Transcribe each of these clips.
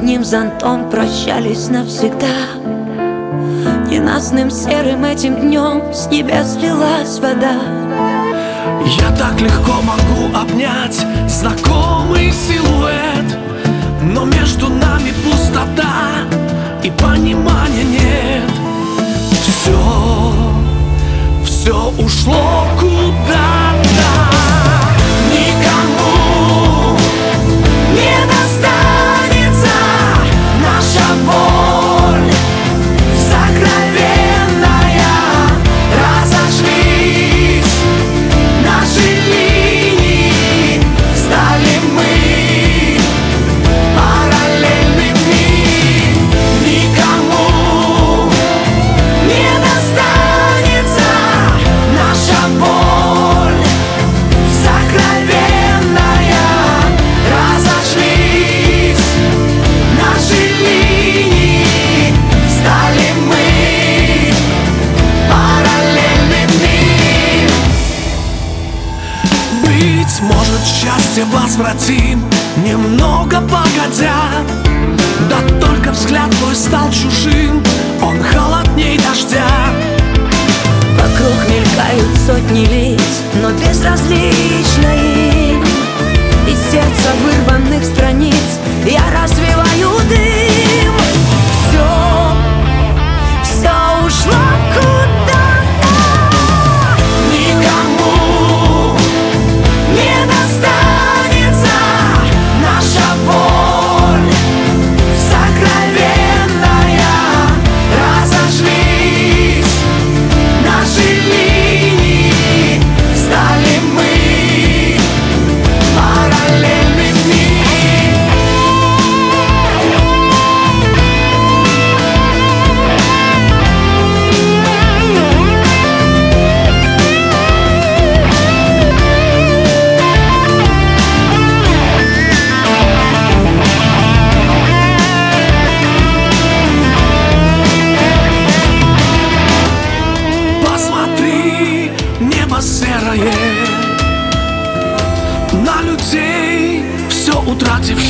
одним зонтом прощались навсегда. Ненастным серым этим днем с небес лилась вода. Я так легко могу обнять знакомый силуэт, но между нами пустота и понимания нет. Все ушло куда-то. Никому не достанется наша боль сокровенная. Разошлись наши линии, стали мы параллельными. Никому не достанется наша боль сокровенная. Разошлись наши линии, стали мы параллельными. Быть может, счастье возвратим немного погодя. Да только взгляд твой стал чужим, он холодней дождя. Вокруг мелькают сотни лиц, но безразлично им. Из сердца вырванных страниц я развиваю дым. Все ушло куда-то. Никому не достанется наша боль сокровенная. Разошлись наши линии, стали мы параллельными. Посмотри, небо серое, на людей, все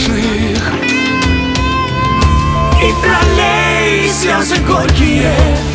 утративших, и пролей слезы горькие.